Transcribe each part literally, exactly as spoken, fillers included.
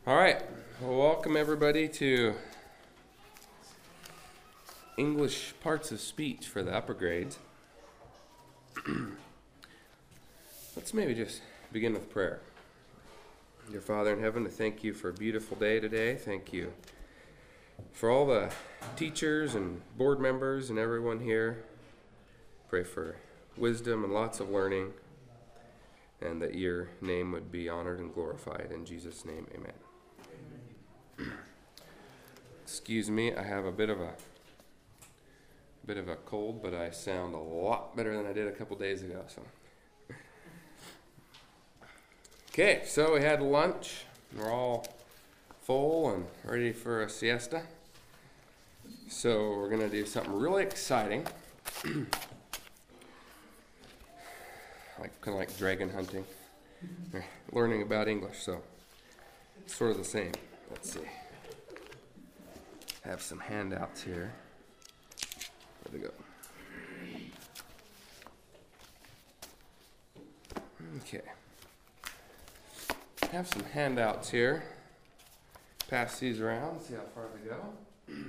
All right, well, welcome everybody to English parts of speech for the upper grades. Let's maybe just begin with prayer. Dear Father in heaven, I thank you for a beautiful day today. Thank you for all the teachers and board members and everyone here. Pray for wisdom and lots of learning, and that your name would be honored and glorified. In Jesus' name, amen. Excuse me, I have a bit of a bit of a cold, but I sound a lot better than I did a couple days ago. So, okay, so we had lunch. We're all full and ready for a siesta. So we're gonna do something really exciting, like kind of like dragon hunting, or learning about English. So it's sort of the same. Let's see. I have some handouts here. Where'd they go? Okay. I have some handouts here. Pass these around, see how far they go.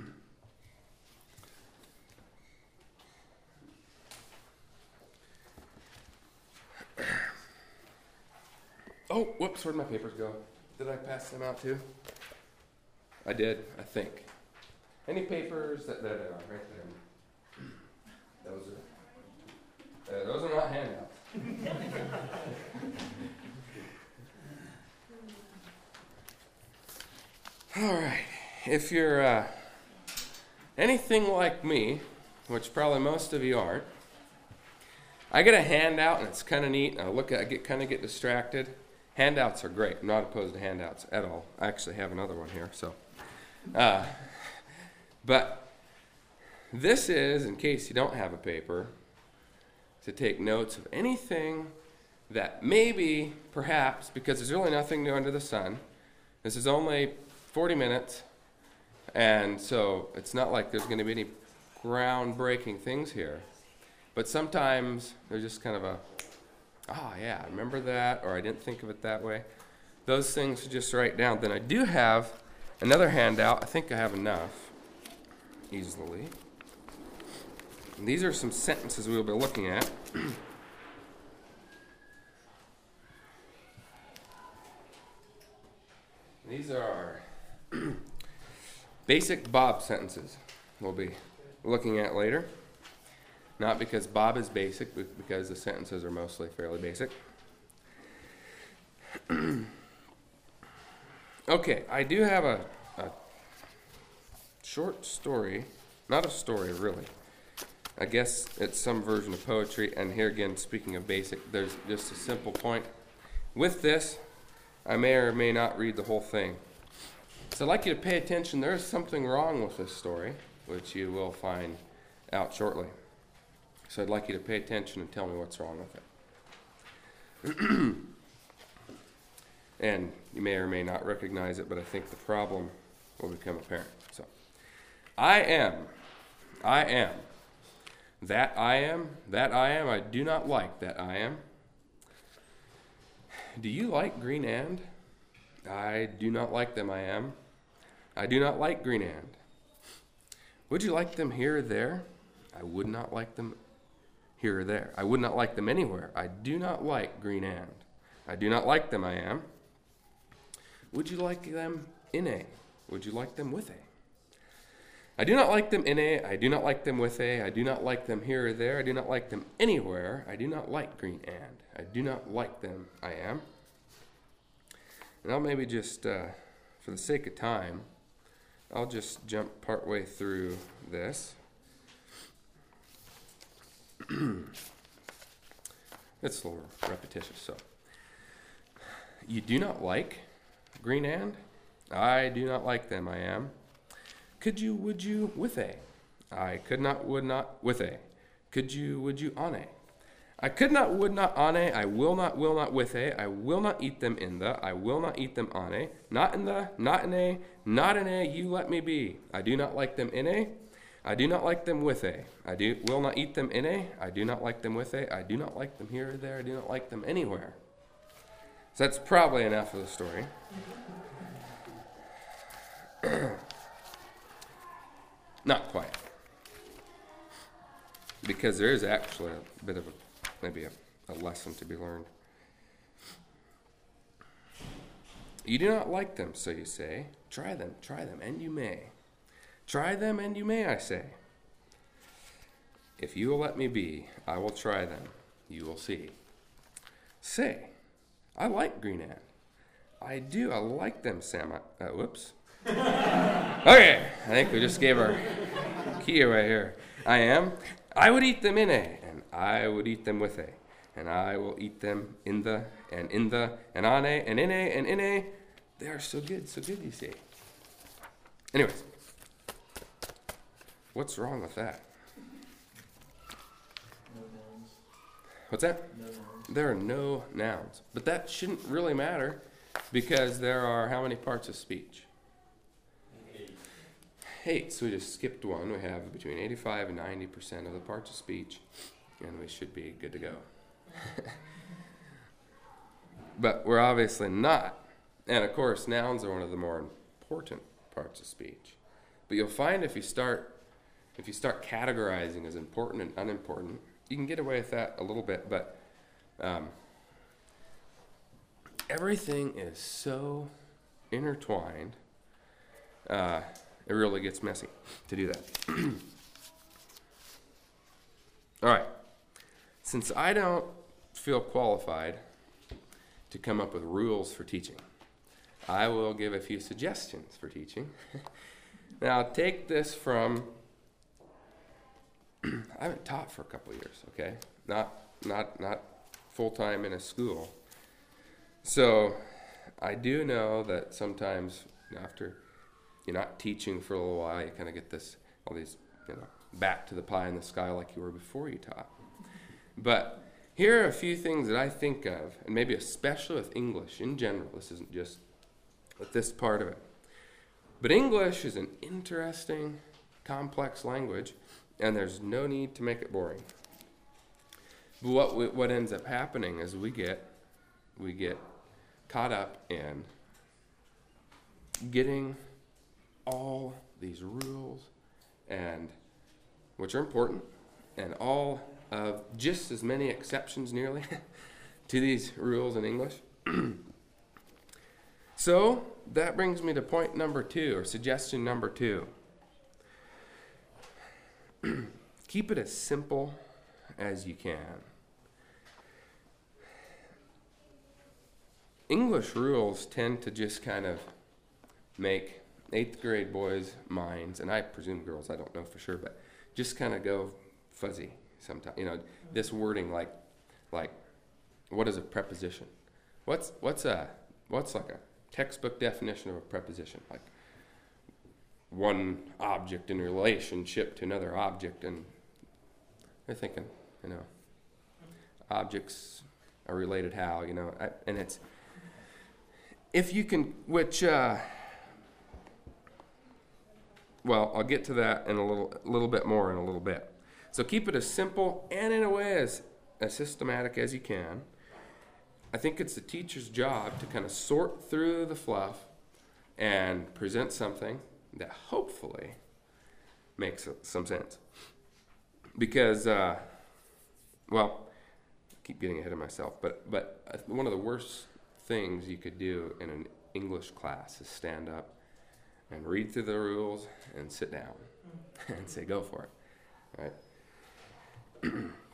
Oh, whoops, where'd my papers go? Did I pass them out too? I did, I think. Any papers? That, there they are, right there. Those are, uh, those are not handouts. All right. If you're uh, anything like me, which probably most of you aren't, I get a handout and it's kind of neat. And I look at, I get kind of get distracted. Handouts are great. I'm not opposed to handouts at all. I actually have another one here. So, uh, but this is, in case you don't have a paper, to take notes of anything that maybe, perhaps, because there's really nothing new under the sun. This is only forty minutes, and so it's not like there's going to be any groundbreaking things here. But sometimes there's just kind of a, oh yeah, I remember that, or I didn't think of it that way. Those things to just write down. Then I do have another handout. I think I have enough, easily. And these are some sentences we'll be looking at. These are basic Bob sentences we'll be looking at later. Not because Bob is basic, but because the sentences are mostly fairly basic. Okay, I do have a, a short story. Not a story, really. I guess it's some version of poetry. And here again, speaking of basic, there's just a simple point. With this, I may or may not read the whole thing. So I'd like you to pay attention. There is something wrong with this story, which you will find out shortly. So I'd like you to pay attention and tell me what's wrong with it. And you may or may not recognize it, but I think the problem will become apparent. So, I am, I am, that I am, that I am, I do not like that I am. Do you like Green and? I do not like them, I am. I do not like Green and. Would you like them here or there? I would not like them here or there. I would not like them anywhere. I do not like Green and. I do not like them, I am. Would you like them in a? Would you like them with a? I do not like them in a. I do not like them with a. I do not like them here or there. I do not like them anywhere. I do not like Green and. I do not like them, I am. And I'll maybe just, uh, for the sake of time, I'll just jump partway through this. It's a little repetitious, so. You do not like Green and? I do not like them, I am. Could you, would you, with a? I could not, would not, with a. Could you, would you, on a? I could not, would not, on a. I will not, will not, with a. I will not eat them in the. I will not eat them on a. Not in the, not in a, not in a, you let me be. I do not like them in a. I do not like them with a. I do will not eat them in a. I do not like them with a. I do not like them here or there. I do not like them anywhere. So that's probably enough of the story. Not quite. Because there is actually a bit of a, maybe a, a lesson to be learned. You do not like them, so you say. Try them, try them, and you may. Try them, and you may, I say. If you will let me be, I will try them. You will see. Say, I like Green Ant. I do, I like them, Sam. Uh, whoops. Okay, I think we just gave our key away here. I am. I would eat them in a, and I would eat them with a, and I will eat them in the, and in the, and on a, and in a, and in a. They are so good, so good, you see. Anyways, what's wrong with that? No nouns. What's that? No nouns. There are no nouns. But that shouldn't really matter because there are how many parts of speech? Eight. Eight. So we just skipped one. We have between eighty-five and ninety percent of the parts of speech, and we should be good to go. But we're obviously not. And of course, nouns are one of the more important parts of speech. But you'll find if you start if you start categorizing as important and unimportant, you can get away with that a little bit, but um, everything is so intertwined, uh, it really gets messy to do that. All right. Since I don't feel qualified to come up with rules for teaching, I will give a few suggestions for teaching. Now, take this from, I haven't taught for a couple of years, okay? Not, not, not full-time in a school. So, I do know that sometimes after you're not teaching for a little while, you kind of get this, all these, you know, back to the pie in the sky like you were before you taught. But here are a few things that I think of, and maybe especially with English in general. This isn't just with this part of it. But English is an interesting, complex language, and there's no need to make it boring. But what we, what ends up happening is we get we get caught up in getting all these rules, and which are important, and all of just as many exceptions nearly to these rules in English. So that brings me to point number two, or suggestion number two. Keep it as simple as you can. English rules tend to just kind of make eighth grade boys' minds, and I presume girls, I don't know for sure, but just kind of go fuzzy sometimes. You know, this wording like, like, what is a preposition? What's what's a what's like a textbook definition of a preposition? Like one object in relationship to another object, and they're thinking, you know, objects are related how, you know, I, and it's, if you can, which, uh, well, I'll get to that in a little, a little bit more in a little bit. So keep it as simple and in a way as, as systematic as you can. I think it's the teacher's job to kind of sort through the fluff and present something that hopefully makes some sense. Because, uh, well, I keep getting ahead of myself, but, but one of the worst things you could do in an English class is stand up and read through the rules and sit down and say, go for it. Right?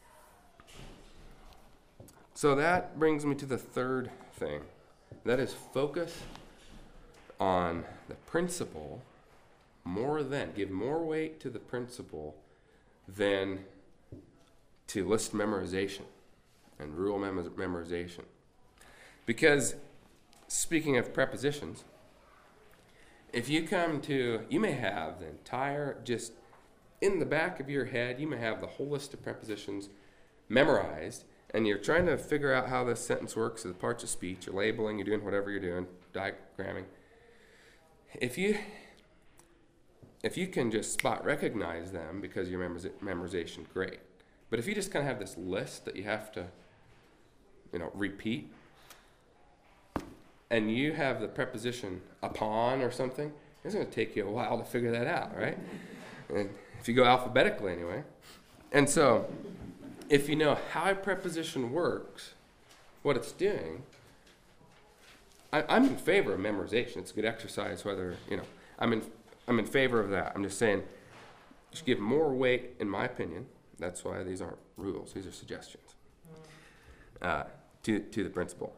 So that brings me to the third thing. That is focus on the principle more than, give more weight to the principle than to list memorization and rule mem- memorization. Because, speaking of prepositions, if you come to, you may have the entire, just in the back of your head, you may have the whole list of prepositions memorized, and you're trying to figure out how this sentence works as parts of speech, you're labeling, you're doing whatever you're doing, diagramming. If you if you can just spot recognize them because your memorization, great. But if you just kind of have this list that you have to, you know, repeat, and you have the preposition upon or something, It's going to take you a while to figure that out, right? And if you go alphabetically anyway. And so, if you know how a preposition works, what it's doing, I, I'm in favor of memorization. It's a good exercise, whether, you know, I'm in, I'm in favor of that. I'm just saying, you should give more weight, in my opinion. That's why these aren't rules. These are suggestions uh, to, to the principal.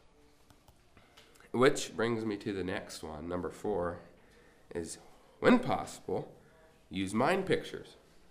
Which brings me to the next one, number four, is when possible, use mind pictures.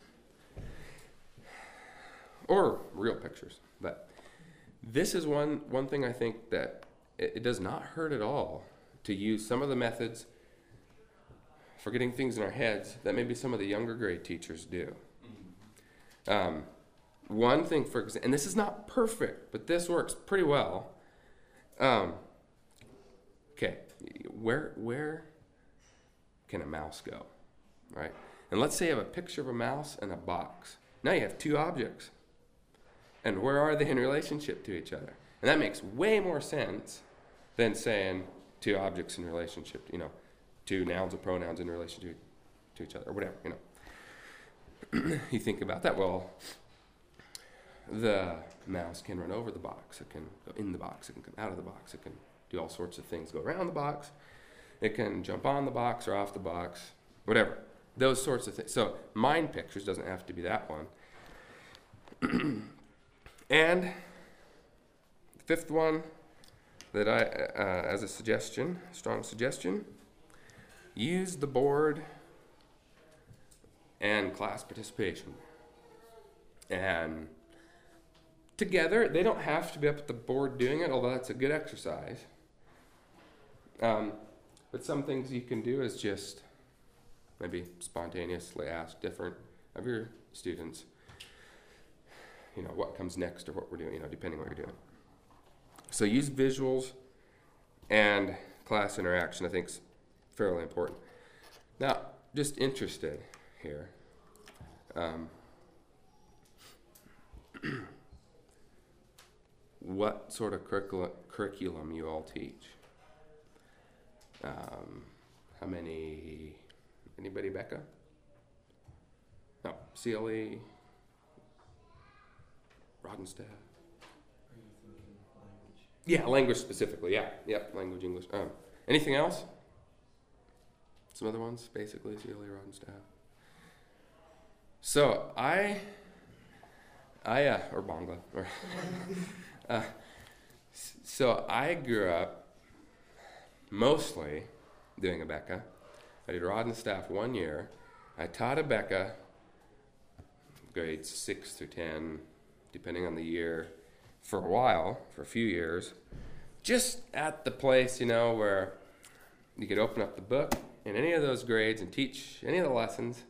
Or real pictures. But this is one, one thing I think that it, it does not hurt at all to use some of the methods for getting things in our heads that maybe some of the younger grade teachers do. Um, one thing, for example, and this is not perfect, but this works pretty well. Um, okay, where where can a mouse go, right? And let's say you have a picture of a mouse and a box. Now you have two objects. And where are they in relationship to each other? And that makes way more sense than saying two objects in relationship, you know, two nouns or pronouns in relation to, to each other, or whatever, you know. You think about that, well, the mouse can run over the box, it can go in the box, it can come out of the box, it can do all sorts of things, go around the box, it can jump on the box or off the box, whatever. Those sorts of things. So mind pictures doesn't have to be that one. And the fifth one that I, uh, as a suggestion, strong suggestion, use the board and class participation. And together, they don't have to be up at the board doing it, although that's a good exercise. Um, but some things you can do is just maybe spontaneously ask different of your students, you know, what comes next or what we're doing, you know, depending on what you're doing. So use visuals and class interaction, I think, is fairly important. Now, just interested here. Um, what sort of curricula, curriculum you all teach? Um, how many, anybody, Becca? No, C L E, Rodenstaff. Are you thinking language? Yeah, language specifically, yeah. Yep, language, English. Um, anything else? Some other ones, basically, C L E, Rodenstaff. So, I, I, uh, or Bangla, or, uh, so I grew up mostly doing Abeka. I did Rodenstaff one year. I taught Abeka grades six through ten, depending on the year, for a while, for a few years, just at the place, you know, where you could open up the book in any of those grades and teach any of the lessons,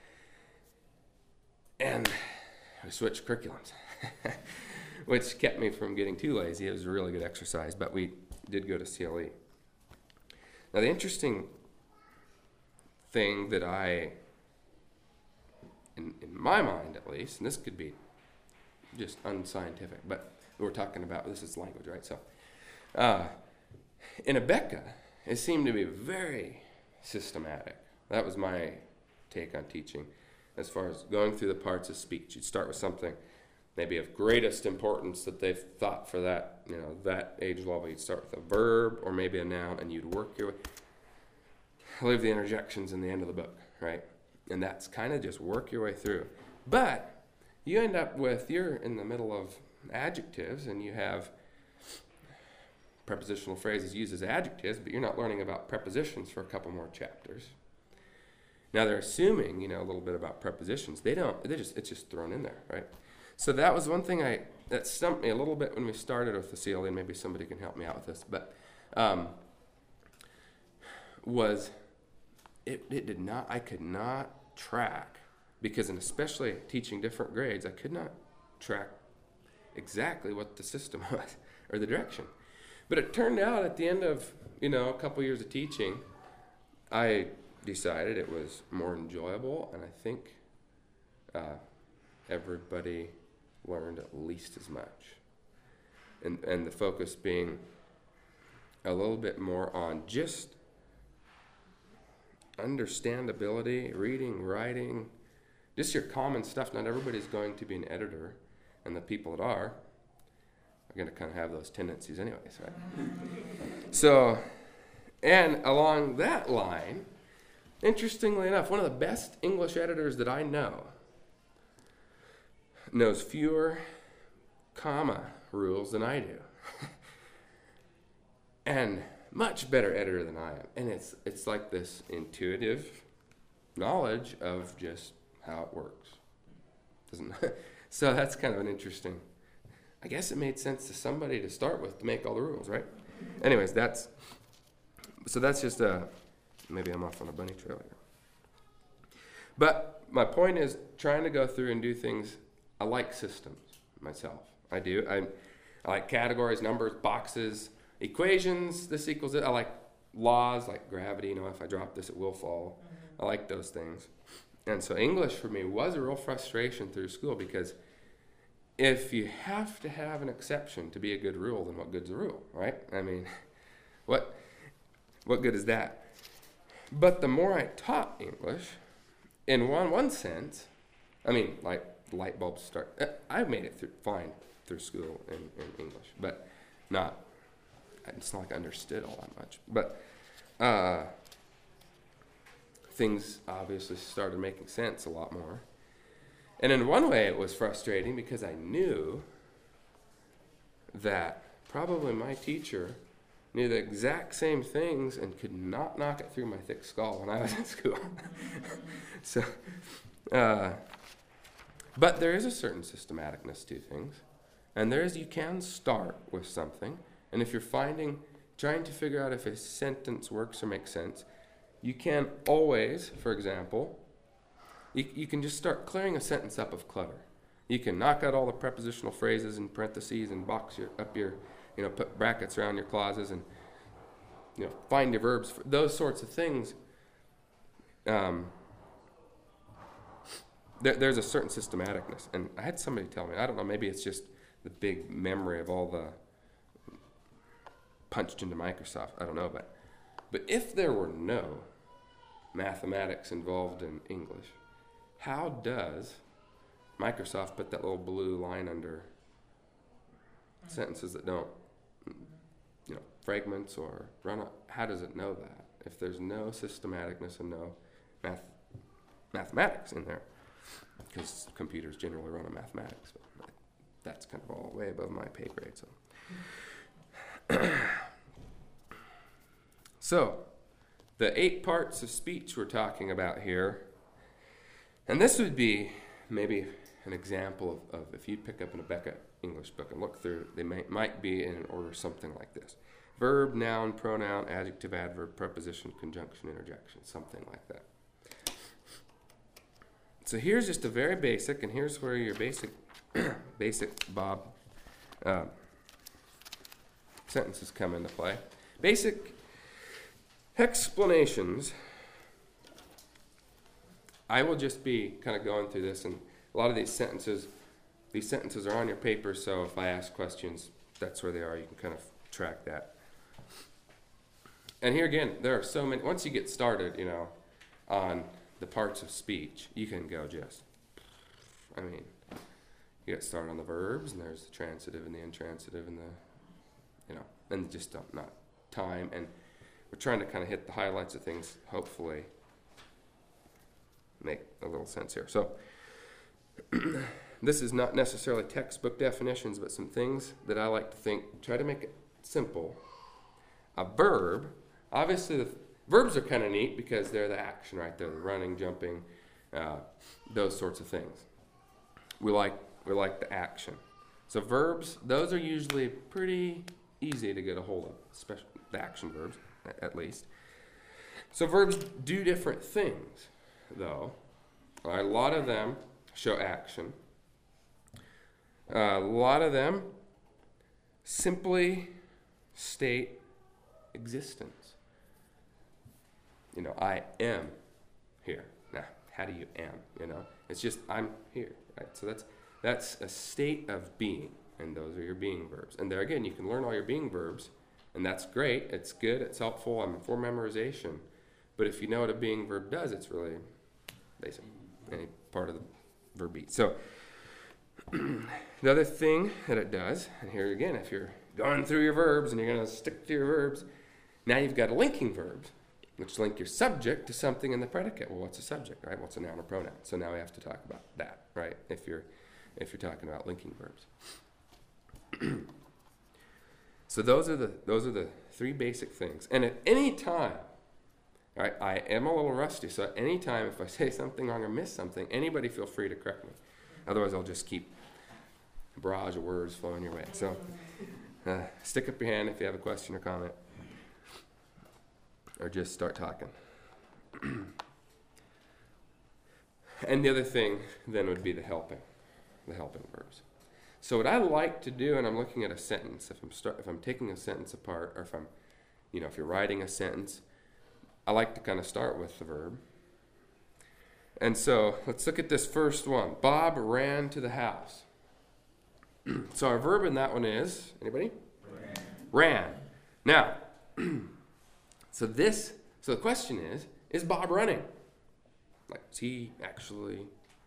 and we switched curriculums, which kept me from getting too lazy. It was a really good exercise, but we did go to C L E. Now, the interesting thing that I, in, in my mind at least, and this could be just unscientific, but we're talking about, this is language, right? So, uh, in Abeka, it seemed to be very systematic. That was my take on teaching. As far as going through the parts of speech, you'd start with something maybe of greatest importance that they've thought for that, you know, that age level. You'd start with a verb or maybe a noun, and you'd work your way. Leave the interjections in the end of the book, right? And that's kind of just work your way through. But you end up with, you're in the middle of adjectives, and you have prepositional phrases used as adjectives, but you're not learning about prepositions for a couple more chapters. Now they're assuming, you know, a little bit about prepositions. They don't, they just, it's just thrown in there, right? So that was one thing I, that stumped me a little bit when we started with the C L E, and maybe somebody can help me out with this, but um, was, it, it did not, I could not track, because in especially teaching different grades, I could not track exactly what the system was, or the direction. But it turned out at the end of, you know, a couple years of teaching, I decided it was more enjoyable, and I think uh, everybody learned at least as much. And and the focus being a little bit more on just understandability, reading, writing, just your common stuff. Not everybody's going to be an editor, and the people that are are going to kind of have those tendencies anyways, right? So, and along that line, interestingly enough, one of the best English editors that I know knows fewer comma rules than I do. And much better editor than I am. And it's it's like this intuitive knowledge of just how it works. Doesn't so that's kind of an interesting, I guess it made sense to somebody to start with to make all the rules, right? Anyways, that's so that's just a maybe I'm off on a bunny trail here. But my point is trying to go through and do things. I like systems myself. I do. I, I like categories, numbers, boxes, equations. This equals it. I like laws like gravity. You know, if I drop this, it will fall. Mm-hmm. I like those things. And so English for me was a real frustration through school because if you have to have an exception to be a good rule, then what good's a rule, right? I mean, what what good is that? But the more I taught English, in one one sense, I mean, like light bulbs start. I made it through fine through school in, in English, but not. It's not like I understood all that much. But uh, things obviously started making sense a lot more. And in one way, it was frustrating because I knew that probably my teacher knew the exact same things and could not knock it through my thick skull when I was in school. so, uh, but there is a certain systematicness to things. And there is, you can start with something. And if you're finding, trying to figure out if a sentence works or makes sense, you can always, for example, you, you can just start clearing a sentence up of clutter. You can knock out all the prepositional phrases and parentheses and box your, up your, you know, put brackets around your clauses and, you know, find your verbs. Those sorts of things. Um, there, there's a certain systematicness. And I had somebody tell me, I don't know, maybe it's just the big memory of all the punched into Microsoft. I don't know, but but if there were no mathematics involved in English, how does Microsoft put that little blue line under sentences that don't, you know, fragments or run up? How does it know that if there's no systematicness and no math mathematics in there? Because computers generally run on mathematics, but that's kind of all way above my pay grade. So. So, the eight parts of speech we're talking about here, and this would be maybe an example of, of if you pick up an Abeka English book and look through, they may, might be in an order something like this. Verb, noun, pronoun, adjective, adverb, preposition, conjunction, interjection, something like that. So here's just a very basic, and here's where your basic, basic Bob uh, sentences come into play. Basic explanations. I will just be kind of going through this, and a lot of these sentences, these sentences are on your paper, so if I ask questions, that's where they are. You can kind of track that. And here again, there are so many. Once you get started, you know, on the parts of speech, you can go just, I mean, you get started on the verbs, and there's the transitive and the intransitive and the, you know, and just don't, not time. And we're trying to kind of hit the highlights of things, hopefully make a little sense here. So this is not necessarily textbook definitions, but some things that I like to think, try to make it simple. A verb, obviously the verbs are kind of neat because they're the action right there, the running, jumping, uh, those sorts of things. We like we like the action. So verbs, those are usually pretty easy to get a hold of, especially the action verbs, at least. So verbs do different things, though. A lot of them show action. Uh, a lot of them simply state existence. You know, I am here. Now, how do you am? You know, it's just I'm here. Right? So that's that's a state of being, and those are your being verbs. And there again, you can learn all your being verbs, and that's great. It's good. It's helpful. I'm for memorization. But if you know what a being verb does, it's really basic. Any part of the verb be. So the other thing that it does, and here again, if you're going through your verbs and you're going to stick to your verbs, now you've got a linking verbs, which link your subject to something in the predicate. Well, what's a subject, right? What's a noun or pronoun? So now we have to talk about that, right? If you're if you're talking about linking verbs. So those are the those are the three basic things. And at any time, all right, I am a little rusty, so at any time if I say something wrong or miss something, anybody feel free to correct me. Otherwise, I'll just keep a barrage of words flowing your way. So uh, stick up your hand if you have a question or comment. Or just start talking. And the other thing then would be the helping, the helping verbs. So what I like to do, and I'm looking at a sentence, if I'm start, if I'm taking a sentence apart, or if I'm, you know, if you're writing a sentence, I like to kind of start with the verb. And so let's look at this first one. Bob ran to the house. So our verb in that one is, anybody? Ran. Ran. Now, so this, so the question is, is Bob running? Like, is he actually?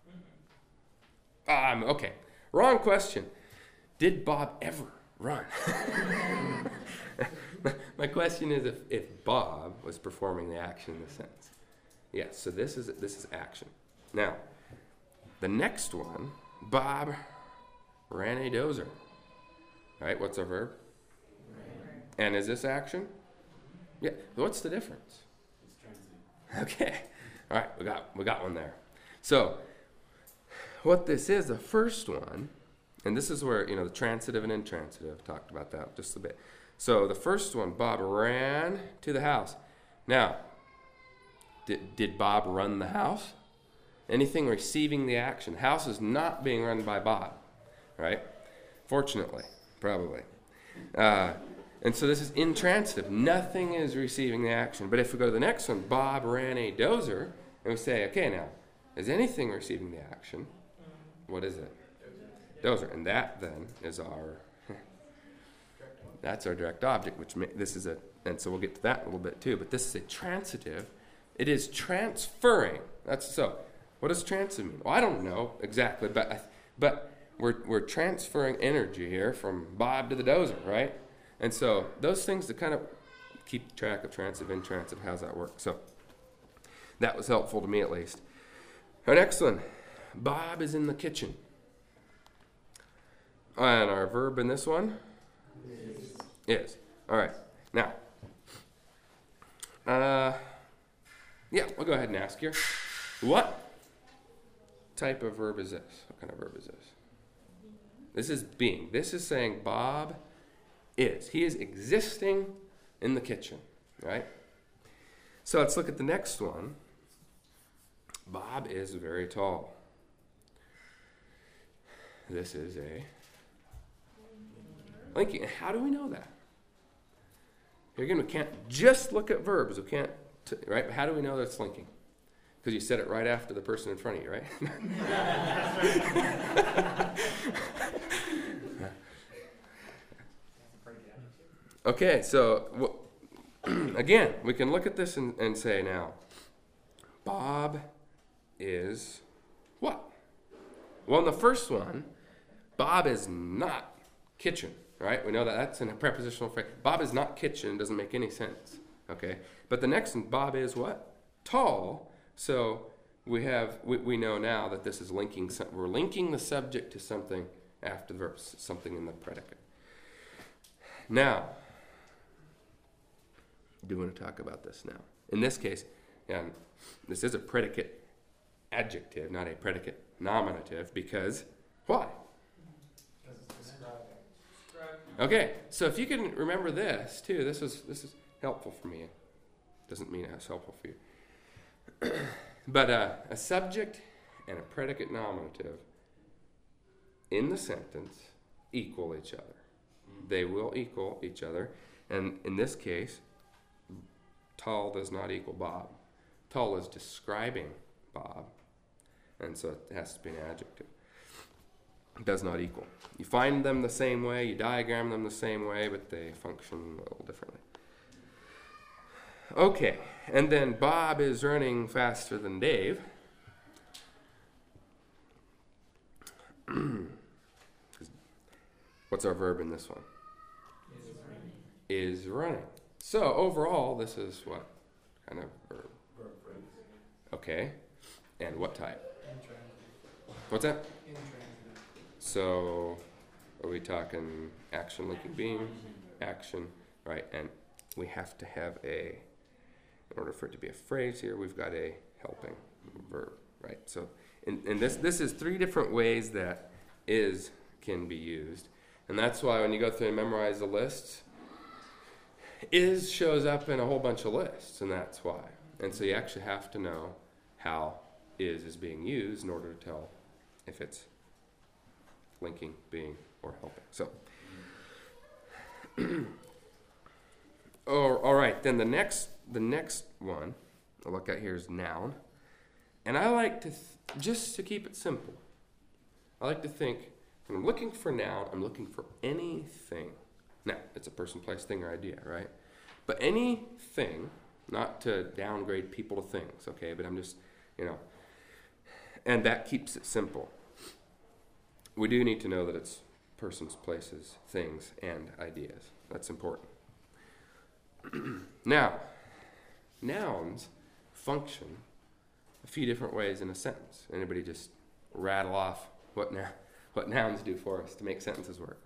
Um, okay, wrong question. Did Bob ever run? My question is if, if Bob was performing the action in the sentence. Yes, so this is this is action. Now, the next one, Bob ran a dozer. All right, what's our verb? Ran. And is this action? Yeah. What's the difference? It's transitive. Okay. All right, we got we got one there. So, what this is, the first one, and this is where, you know, the transitive and intransitive, talked about that just a bit. So, the first one, Bob ran to the house. Now, did, did Bob run the house? Anything receiving the action. The house is not being run by Bob, right? Fortunately, probably. Uh, and so this is intransitive. Nothing is receiving the action. But if we go to the next one, Bob ran a dozer, and we say, okay, now, is anything receiving the action? What is it? Dozer. And that, then, is our, that's our direct object, which ma- this is a, and so we'll get to that in a little bit too, but this is a transitive. It is transferring. That's so. What does transitive mean? Well, I don't know exactly, but I, but we're we're transferring energy here from Bob to the dozer, right? And so those things to kind of keep track of transitive, intransitive, how's that work? So that was helpful to me at least. Our next one, Bob is in the kitchen. And our verb in this one is. Is. All right. Now, uh, yeah, we'll go ahead and ask here. What type of verb is this? What kind of verb is this? This is being. This is saying Bob is. He is existing in the kitchen, right? So let's look at the next one. Bob is very tall. This is a linking. How do we know that? Here again, we can't just look at verbs. We can't, t- right? But how do we know that it's linking? Because you said it right after the person in front of you, right? Okay, so w- again, we can look at this and, and say now, Bob is what? Well, in the first one, Bob is not kitchen, right? We know that that's in a prepositional phrase. Bob is not kitchen, doesn't make any sense, okay? But the next one, Bob is what? Tall. So we have we, we know now that this is linking. We're linking the subject to something after the verb, something in the predicate. Now, do want to talk about this now. In this case, um, this is a predicate adjective, not a predicate nominative, because why? Okay, so if you can remember this too, this is this is helpful for me. It doesn't mean it's helpful for you. But uh, a subject and a predicate nominative in the sentence equal each other. They will equal each other. And in this case, tall does not equal Bob. Tall is describing Bob. And so it has to be an adjective. It does not equal. You find them the same way, you diagram them the same way, but they function a little differently. Okay, And then Bob is running faster than Dave. What's our verb in this one? Is running. Is running. So overall, this is what kind of verb? Verb phrase. Okay. And what type? Intransitive. What's that? Intransitive. So are we talking action linking being? Action, right? And we have to have a, in order for it to be a phrase here, we've got a helping verb, right? So in, in this, this is three different ways that is can be used. And that's why when you go through and memorize the lists, is shows up in a whole bunch of lists, and that's why. And so you actually have to know how is is being used in order to tell if it's linking, being, or helping. So, oh, all right. Then the next, the next one I'll look at here is noun, and I like to th- just to keep it simple. I like to think when I'm looking for noun, I'm looking for anything. Now, it's a person, place, thing, or idea, right? But anything, not to downgrade people to things, okay? But I'm just, you know, and that keeps it simple. We do need to know that it's persons, places, things, and ideas. That's important. Now, nouns function a few different ways in a sentence. Anybody just rattle off what now? What nouns do for us to make sentences work?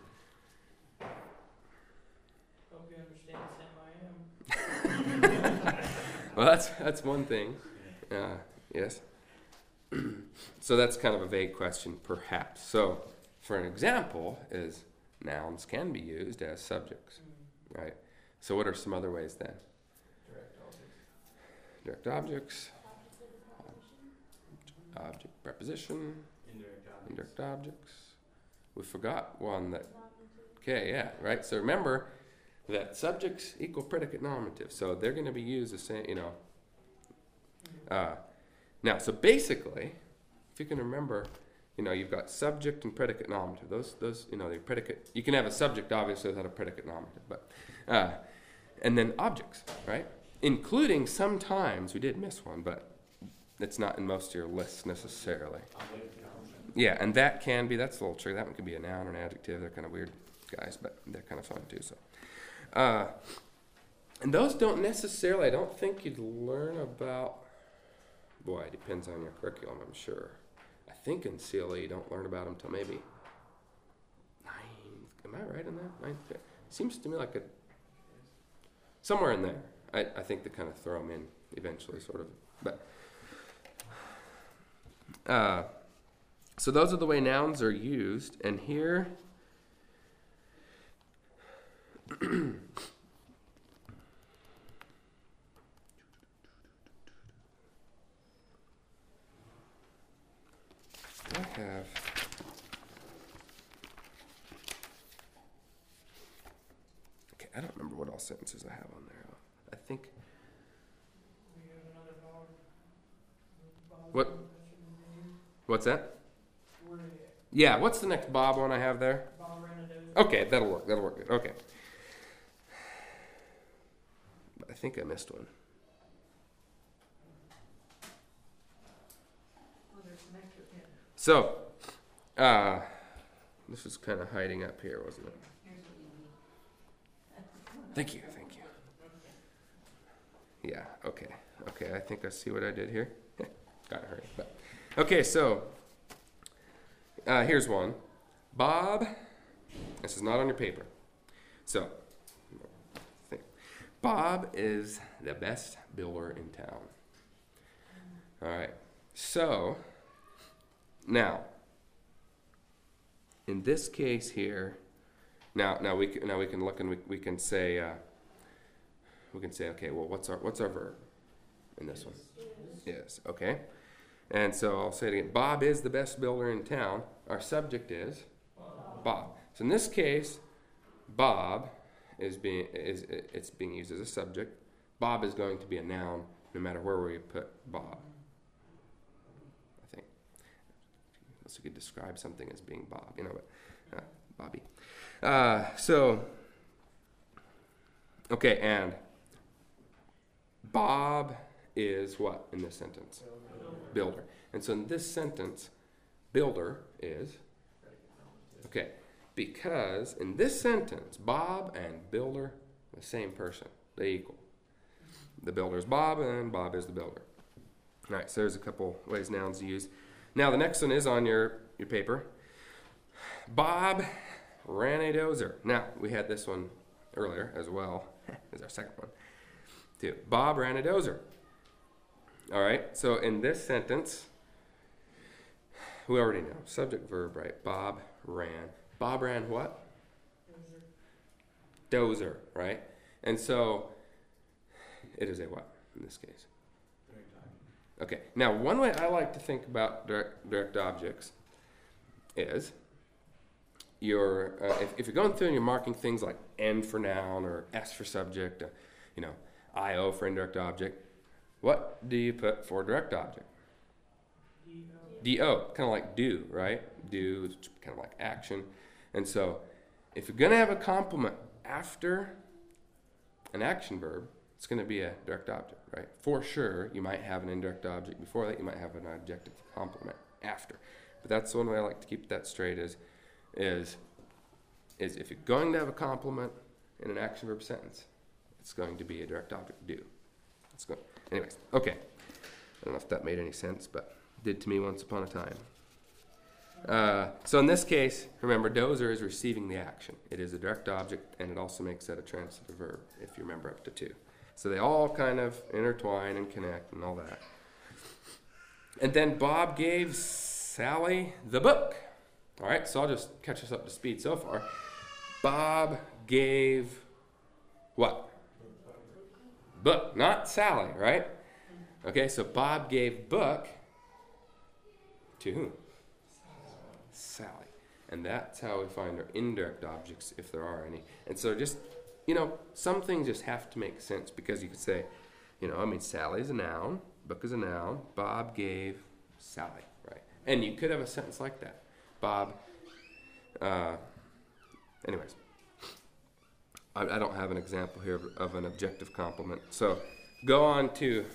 Hope you understand Sam I am. Well, that's that's one thing. Uh, yes. So that's kind of a vague question, perhaps. So, for an example, is nouns can be used as subjects, right? So, what are some other ways then? Direct objects. Direct objects, object preposition, Indirect objects. indirect objects. We forgot one that. Okay, yeah, right. So remember that subjects equal predicate nominative, so they're going to be used the same, you know. Uh, now, so basically, if you can remember, you know, you've got subject and predicate nominative. Those, those, you know, the predicate. You can have a subject obviously without a predicate nominative, but, uh, and then objects, right? Including sometimes we did miss one, but it's not in most of your lists necessarily. Yeah, and that can be, that's a little tricky. That one could be a noun or an adjective. They're kind of weird guys, but they're kind of fun too. So, uh, and those don't necessarily, I don't think you'd learn about, boy, it depends on your curriculum, I'm sure. I think in C L E you don't learn about them until maybe ninth, am I right in that? Ninth grade? Seems to me like a, somewhere in there. I, I think they kind of throw them in eventually, sort of. But, uh, so those are the way nouns are used, and here I have okay, I don't remember what all sentences I have on there. I think We have another dog. What? What's that? Where did Yeah, what's the next Bob one I have there? Bob ran a dozer. Okay, that'll work. That'll work good. Okay. But I think I missed one. Oh, there's some extra pin. So, uh, this was kind of hiding up here, wasn't it? Thank you, thank you. Yeah, okay. Okay, I think I see what I did here. Gotta hurry. But okay, so uh, here's one. Bob, this is not on your paper. So, Bob is the best builder in town. All right. So, now, in this case here, now now we can, now we can look and we, we can say uh, we can say okay, well, what's our what's our verb in this one? Is. Okay. And so I'll say it again. Bob is the best builder in town. Our subject is Bob. Bob. So in this case, Bob is being is it's being used as a subject. Bob is going to be a noun no matter where we put Bob. I think. Unless we could describe something as being Bob, you know, but uh, Bobby. Uh, so okay, and Bob is what in this sentence? Builder. And so in this sentence, builder is? Okay. Because in this sentence, Bob and builder are the same person. They equal. The builder is Bob, and Bob is the builder. All right, so there's a couple ways nouns to use. Now, the next one is on your, your paper. Bob ran a dozer. Now, we had this one earlier as well as our second one, too. Bob ran a dozer. All right, so in this sentence, we already know. Subject, verb, right? Bob ran. Bob ran what? Dozer. Dozer, right? And so, it is a what in this case? Okay, now one way I like to think about direct, direct objects is you're, uh, if, if you're going through and you're marking things like N for noun or S for subject, uh, you know, I O for indirect object, what do you put for direct object? D O. D O, kind of like do, right? Do is kind of like action. And so if you're going to have a complement after an action verb, it's going to be a direct object, right? For sure, you might have an indirect object before that. You might have an adjective complement after. But that's one way I like to keep that straight is, is, is if you're going to have a complement in an action verb sentence, it's going to be a direct object, do. Let's go. Anyways, okay. I don't know if that made any sense, but it did to me once upon a time. Uh, so in this case, remember, dozer is receiving the action. It is a direct object, and it also makes that a transitive verb, if you remember up to two. So they all kind of intertwine and connect and all that. And then Bob gave Sally the book. All right, so I'll just catch us up to speed so far. Bob gave what? Book, not Sally, right? Okay, so Bob gave book to whom? Sally. And that's how we find our indirect objects, if there are any. And so just, you know, some things just have to make sense because you could say, you know, I mean, Sally is a noun, book is a noun, Bob gave Sally, right? And you could have a sentence like that. Bob, uh, anyways, I, I don't have an example here of, of an objective complement. So go on to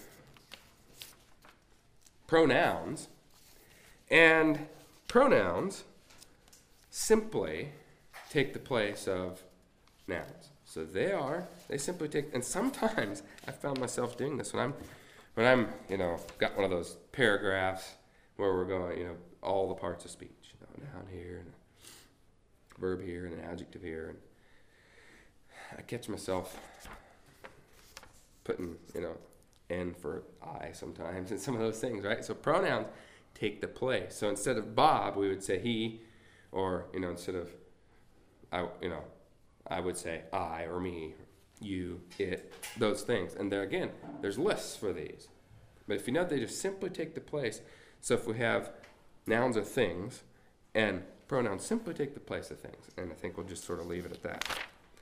pronouns. And pronouns simply take the place of nouns. So they are, they simply take, and sometimes I found myself doing this when I'm, when I'm, you know, got one of those paragraphs where we're going, you know, all the parts of speech, you know, a noun here, and a verb here, and an adjective here, and I catch myself putting, you know, N for I sometimes, and some of those things, right? So pronouns take the place. So instead of Bob, we would say he, or, you know, instead of, I, you know, I would say I or me, you, it, those things. And there again, there's lists for these. But if you know, they just simply take the place. So if we have nouns or things, and pronouns simply take the place of things. And I think we'll just sort of leave it at that.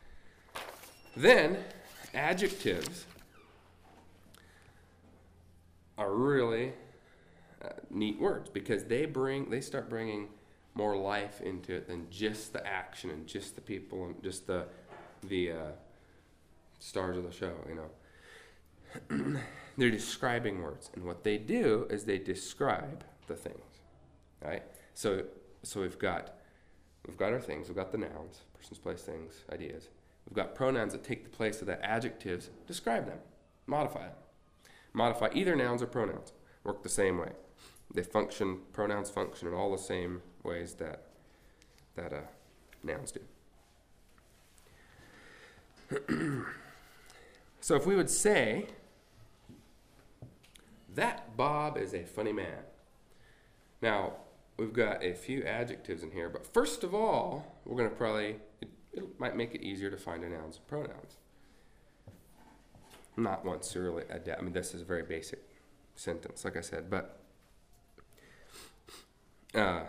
Then, adjectives are really uh, neat words because they bring, they start bringing more life into it than just the action and just the people and just the the uh, stars of the show, you know. They're describing words, and what they do is they describe the things, right? So so we've got we've got our things, we've got the nouns, persons, place, things, ideas. We've got pronouns that take the place of the adjectives, describe them, modify them. Modify either nouns or pronouns. Work the same way. They function, pronouns function in all the same ways that that uh, nouns do. So if we would say that Bob is a funny man. Now, we've got a few adjectives in here, but first of all, we're going to probably, it, it might make it easier to find our nouns and pronouns. Not once to really adapt. I mean, this is a very basic sentence, like I said, but uh,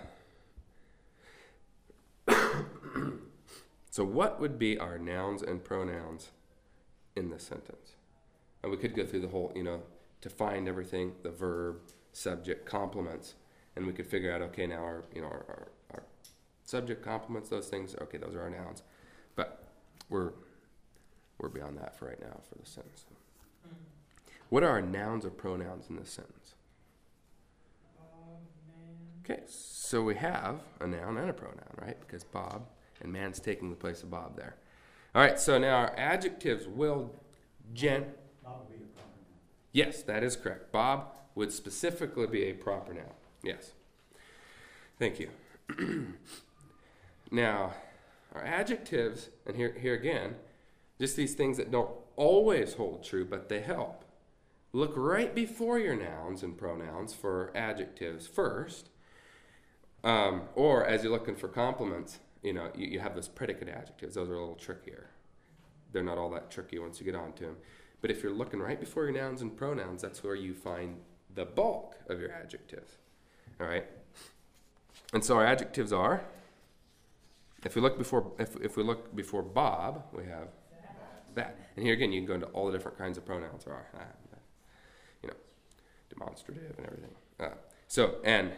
so what would be our nouns and pronouns in this sentence? And we could go through the whole, you know, to find everything, the verb, subject, complements, and we could figure out, okay, now our, you know, our, our, our subject, complements, those things, okay, those are our nouns. But we're we're beyond that for right now for the sentence. What are our nouns or pronouns in this sentence? Bob, man. Okay, so we have a noun and a pronoun, right? Because Bob and man's taking the place of Bob there. All right, so now our adjectives will gen. Bob would be a proper noun. Yes, that is correct. Bob would specifically be a proper noun. Yes. Thank you. Now, our adjectives, and here, here again, just these things that don't always hold true, but they help. Look right before your nouns and pronouns for adjectives first. Um, or as you're looking for complements, you know, you, you have those predicate adjectives. Those are a little trickier. They're not all that tricky once you get onto them. But if you're looking right before your nouns and pronouns, that's where you find the bulk of your adjectives. All right? And so our adjectives are, if we look before, if, if we look before Bob, we have that. And here again, you can go into all the different kinds of pronouns there are. Uh, you know, demonstrative and everything. Uh, so, and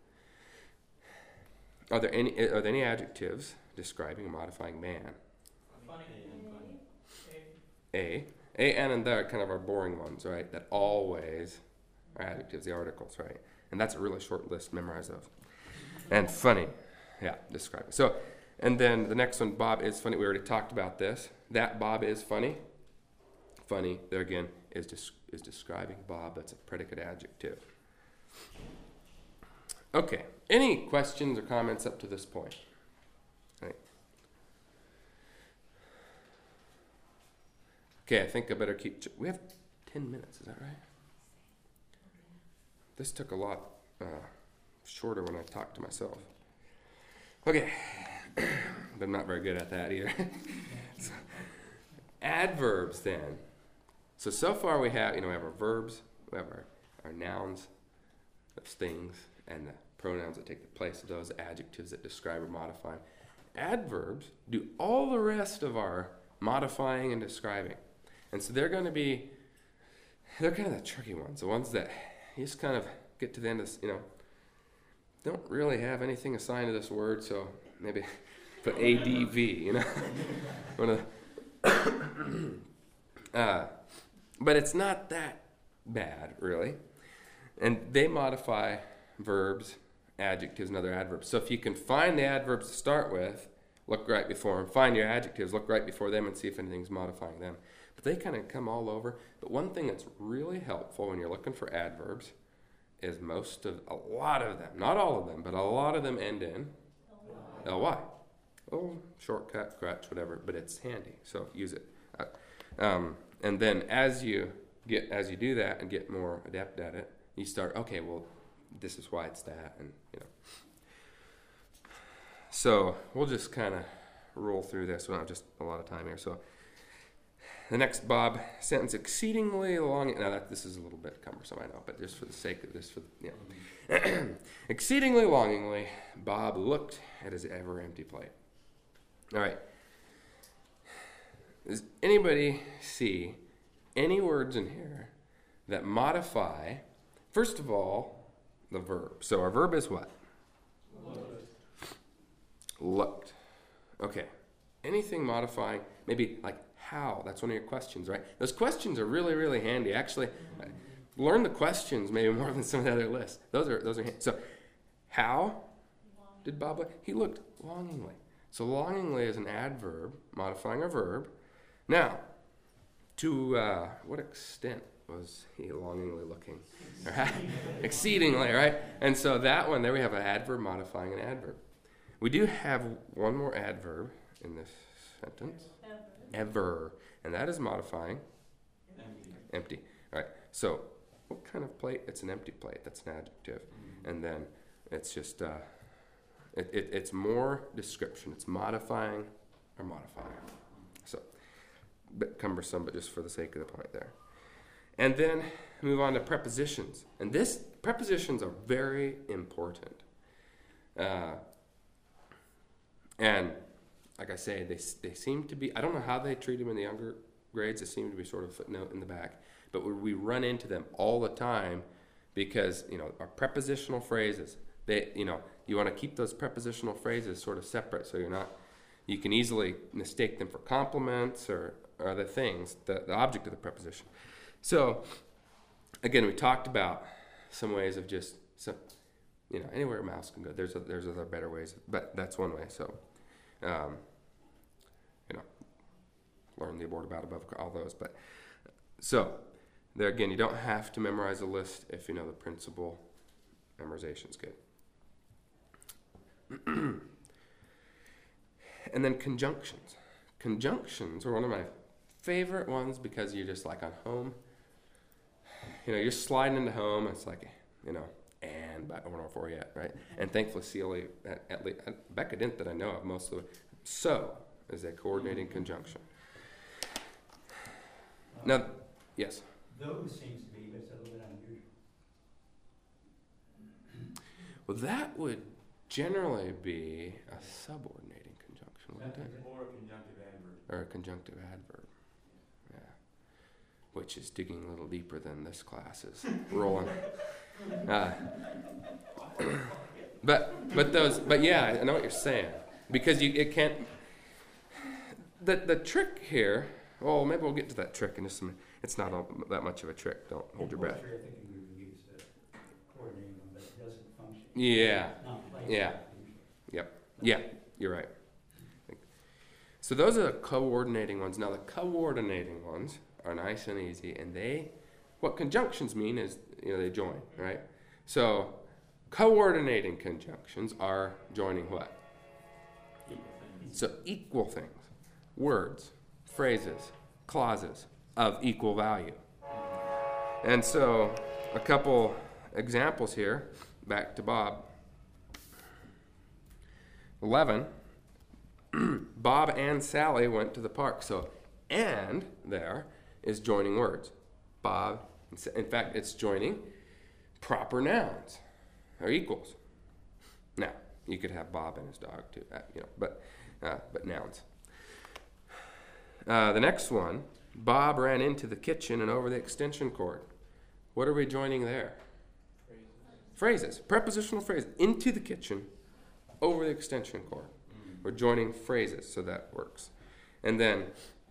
are there any are there any adjectives describing or modifying man? Funny. A. A, and, and there are kind of our boring ones, right? That always are adjectives, the articles, right? And that's a really short list, memorize those. And funny, yeah, describing. So, and then the next one, Bob is funny. We already talked about this. That Bob is funny. Funny, there again, is des- is describing Bob. That's a predicate adjective. Okay, any questions or comments up to this point? Right. Okay, I think I better keep... Ch- we have ten minutes, is that right? This took a lot uh, shorter when I talked to myself. Okay, but I'm not very good at that either. So, adverbs then. So, so far we have, you know, we have our verbs, we have our, our nouns of things, and the pronouns that take the place of those, adjectives that describe or modify. Adverbs do all the rest of our modifying and describing. And so they're going to be, they're kind of the tricky ones, the ones that you just kind of get to the end of, you know, don't really have anything assigned to this word, so maybe put A D V, you know. One of the uh, but it's not that bad, really. And they modify verbs, adjectives, and other adverbs. So if you can find the adverbs to start with, look right before them. Find your adjectives, look right before them, and see if anything's modifying them. But they kind of come all over. But one thing that's really helpful when you're looking for adverbs is most of, a lot of them, not all of them, but a lot of them end in L Y. Oh, shortcut, crutch, whatever, but it's handy, so use it. Uh, um, and then as you get, as you do that and get more adept at it, you start, okay, well, this is why it's that, and you know. So we'll just kind of roll through this. We don't have just a lot of time here. So the next Bob sentence, exceedingly long. Now that this is a little bit cumbersome, I know, but just for the sake of this, for you know, exceedingly longingly, Bob looked at his ever empty plate. All right. Does anybody see any words in here that modify, first of all, the verb? So our verb is what? Looked. Looked. Okay. Anything modifying, maybe like how? That's one of your questions, right? Those questions are really, really handy. Actually, learn the questions maybe more than some of the other lists. Those are those are handy. So, how did Bob look? He looked longingly. So longingly is an adverb modifying a verb. Now, to uh, what extent was he longingly looking? Exceedingly, right? And so that one, there we have an adverb modifying an adverb. We do have one more adverb in this sentence. Ever. Ever. And that is modifying empty. Empty. All right. So what kind of plate? It's an empty plate. That's an adjective. Mm-hmm. And then it's just, uh, it, it, it's more description. It's modifying or modifying. So a bit cumbersome, but just for the sake of the point there. And then move on to prepositions. And this, prepositions are very important. Uh, and like I say, they they seem to be, I don't know how they treat them in the younger grades. They seem to be sort of a footnote in the back. But we, we run into them all the time because, you know, our prepositional phrases, they, you know, you want to keep those prepositional phrases sort of separate so you're not, you can easily mistake them for complements or, or other things, the, the object of the preposition. So again, we talked about some ways of just, some, you know, anywhere a mouse can go. There's a, there's other better ways, but that's one way. So, um, you know, learn the abort, about, above, all those. But so there again, you don't have to memorize a list if you know the principle. Memorization's good. And then conjunctions. Conjunctions are one of my favorite ones because you're just like on home. You know, you're sliding into home. It's like, you know, and, but I don't know for yet, right? And thankfully, Celia, at, at least, Becca didn't that I know of most of it. So is a coordinating conjunction. Now, yes? Those seems to be, but it's a little bit unusual. Well, that would generally be a subordinating conjunction, wouldn't it? Or a conjunctive adverb. Or a conjunctive adverb. Yeah. Which is digging a little deeper than this class is rolling. Uh, but but those but yeah, I know what you're saying. Because you it can't the the trick here, well maybe we'll get to that trick in just a minute. It's not all, that much of a trick, don't hold your breath. I think we would use the coordinating one, but it doesn't function. Yeah. Not like Yeah. that. Yep. Yeah, you're right. So those are the coordinating ones. Now the coordinating ones are nice and easy, and they, what conjunctions mean is, you know, they join, right? So coordinating conjunctions are joining what? So equal things, words, phrases, clauses of equal value. And so a couple examples here, back to Bob. eleven, Bob and Sally went to the park. So, and there is joining words. Bob, and Sa- in fact, it's joining proper nouns or equals. Now, you could have Bob and his dog too, uh, you know, but uh, but nouns. Uh, the next one, Bob ran into the kitchen and over the extension cord. What are we joining there? Phrases. Phrases. Prepositional phrases. Into the kitchen, over the extension cord. We're joining phrases, so that works. And then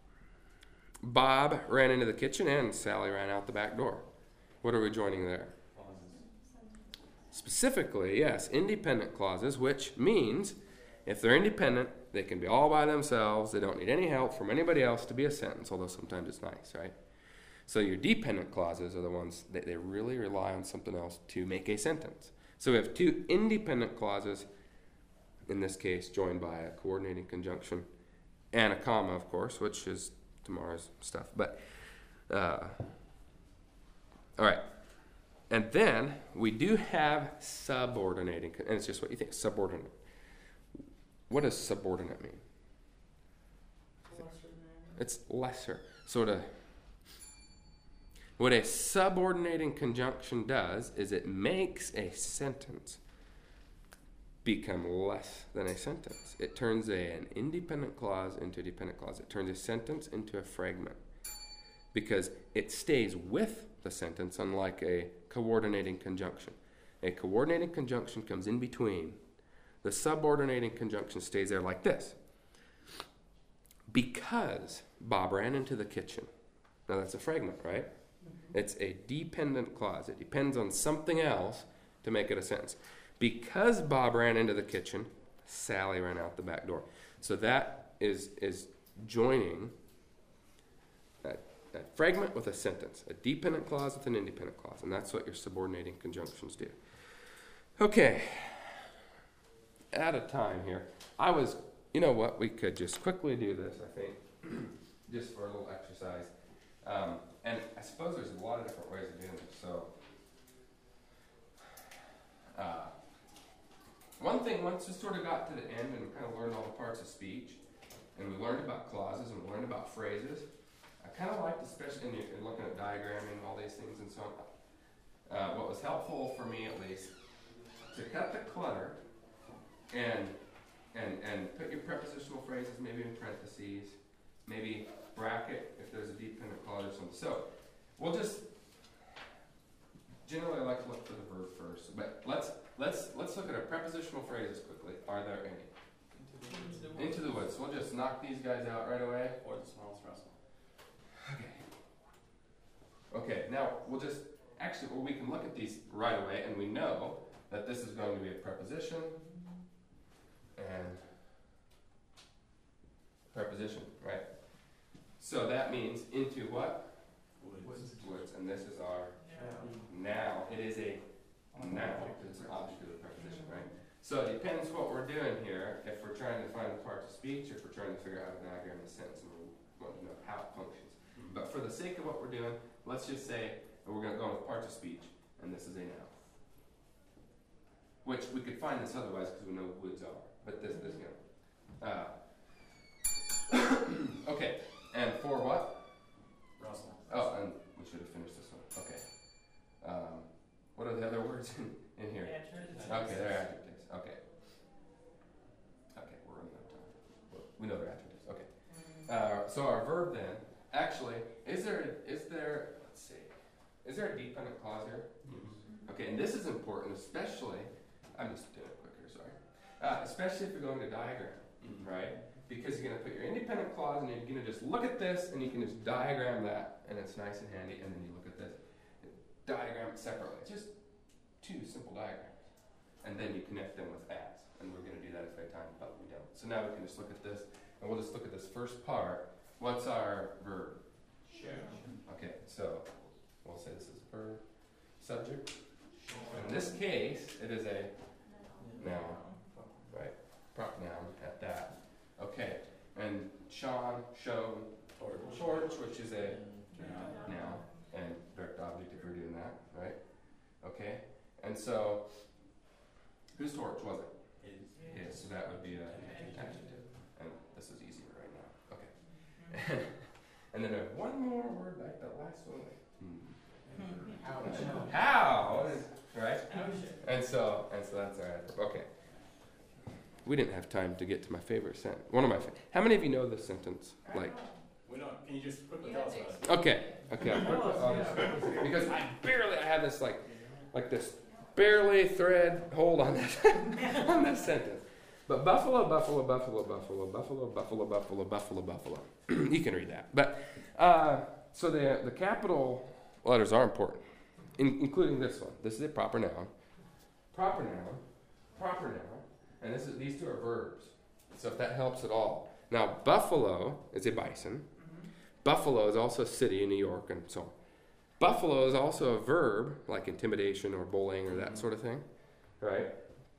Bob ran into the kitchen and Sally ran out the back door. What are we joining there? Specifically, yes, independent clauses, which means if they're independent, they can be all by themselves. They don't need any help from anybody else to be a sentence, although sometimes it's nice, right? So your dependent clauses are the ones that they really rely on something else to make a sentence. So we have two independent clauses, in this case joined by a coordinating conjunction and a comma, of course, which is tomorrow's stuff. But, uh, all right. And then we do have subordinating, and it's just what you think, subordinate. What does subordinate mean? Lesser than. It's lesser. Sort of. What a subordinating conjunction does is it makes a sentence become less than a sentence. It turns a, an independent clause into a dependent clause. It turns a sentence into a fragment because it stays with the sentence, unlike a coordinating conjunction. A coordinating conjunction comes in between. The subordinating conjunction stays there like this. Because Bob ran into the kitchen. Now that's a fragment, right? Mm-hmm. It's a dependent clause. It depends on something else to make it a sentence. Because Bob ran into the kitchen, Sally ran out the back door. So that is is joining a, a fragment with a sentence, a dependent clause with an independent clause, and that's what your subordinating conjunctions do. Okay, out of time here. I was, you know what, we could just quickly do this, I think, just for a little exercise. Um, and I suppose there's a lot of different ways of doing this, so... Uh, One thing, once we sort of got to the end and kind of learned all the parts of speech, and we learned about clauses and we learned about phrases, I kind of liked, especially in, in looking at diagramming, all these things and so on, uh, what was helpful for me at least, to cut the clutter and, and, and put your prepositional phrases maybe in parentheses, maybe bracket if there's a dependent clause or something. So we'll just, generally I like to look for the verb first, but let's Let's let's look at our prepositional phrases quickly. Are there any? Into the woods. Into the woods. So we'll just knock these guys out right away. Or the smallest Russell. Okay. Okay, now we'll just, actually, well, we can look at these right away, and we know that this is going to be a preposition and preposition, right? So that means into what? Woods. Woods. And this is our noun. It is a noun. It's an object of the preposition, right? So it depends what we're doing here. If we're trying to find the parts of speech, if we're trying to figure out how to diagram the sentence, and we want to know how it functions. But for the sake of what we're doing, let's just say that we're going to go with parts of speech, and this is a noun. Which we could find this otherwise because we know what woods are. But this, this, you know. Uh, okay, and for what? Russell. Oh, and we should have finished this one. Okay. Um, what are the other words in, in here? Okay, they're adjectives. Okay. Okay, we're running out of time. Well, we know they're adjectives. Okay. Uh, so our verb then, actually, is there, is there, let's see, is there a dependent clause here? Mm-hmm. Okay, and this is important, especially, I'm just doing it quicker, sorry. Uh, especially if you're going to diagram, mm-hmm. right? Because you're going to put your independent clause and you're going to just look at this and you can just diagram that and it's nice and handy, and then you look at this, diagram it separately. It's just two simple diagrams. And then you connect them with as. And we're going to do that if we have time, but we don't. So now we can just look at this, and we'll just look at this first part. What's our verb? Share. Okay, so we'll say this is verb, subject. In this case, it is a noun, right? Proper noun at that. Okay, and Sean, shown, torch, which is a noun, and direct object if we're doing that, right? Okay, and so whose torch was it? His. His, so that would be an adjective, and this is easier right now. Okay, and, and then uh, one more word like the last one. Hmm. How? Right? And so, and so that's our adverb. Okay. We didn't have time to get to my favorite sentence. One of my favorite. How many of you know this sentence? Like, We don't, can you just quickly tell us about it? okay, okay. I'll quickly, I'll just- because I barely, I have this like, like this barely thread hold on this, on this sentence. But buffalo, buffalo, buffalo, buffalo, buffalo, buffalo, buffalo, buffalo, buffalo. You can read that. But uh, so the the capital letters are important, in, including this one. This is a proper noun. Proper noun. Proper noun. And this is, these two are verbs. So if that helps at all. Now, buffalo is a bison. Mm-hmm. Buffalo is also a city in New York and so on. Buffalo is also a verb, like intimidation or bullying or that sort of thing. Right?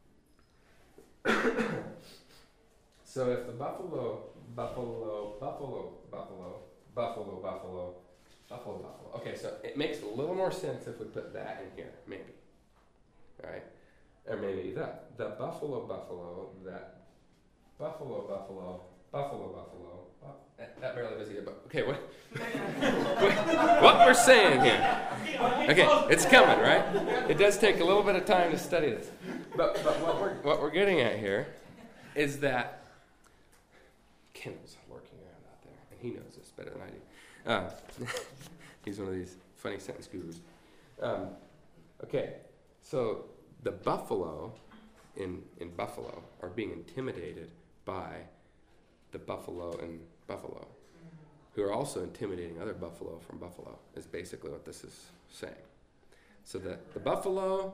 So if the buffalo, buffalo, buffalo, buffalo, buffalo, buffalo, buffalo, buffalo. Okay, so it makes a little more sense if we put that in here, maybe. Right? Or maybe that. The buffalo, buffalo, that buffalo, buffalo, buffalo, buffalo. Oh, that, that barely does it, but okay, what, what we're saying here. Okay, it's coming, right? It does take a little bit of time to study this. But, but what, we're, what we're getting at here is that Kendall's lurking around out there, and he knows this better than I do. Uh, he's one of these funny sentence gurus. Um, okay, so the buffalo in, in Buffalo are being intimidated by the buffalo in Buffalo, who are also intimidating other buffalo from Buffalo, is basically what this is saying. So that the buffalo,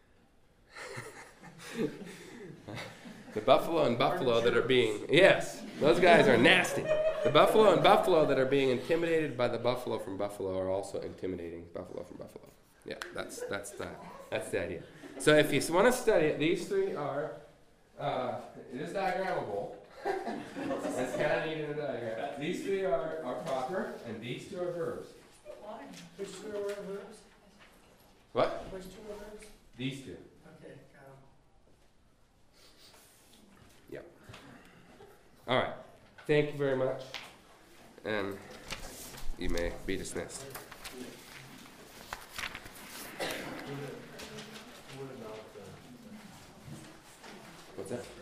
the buffalo and Buffalo that are being, yes, those guys are nasty. The buffalo and Buffalo that are being intimidated by the buffalo from Buffalo are also intimidating Buffalo from Buffalo. Yeah, that's that's the that's the idea. So if you want to study it, these three are, uh, it is diagrammable. That's kind of neat in a diagram. These three are, are proper, and these two are verbs. Which two are verbs? What? Which two are verbs? These two. Okay, got them. Yep. All right. Thank you very much. And you may be dismissed. What's that?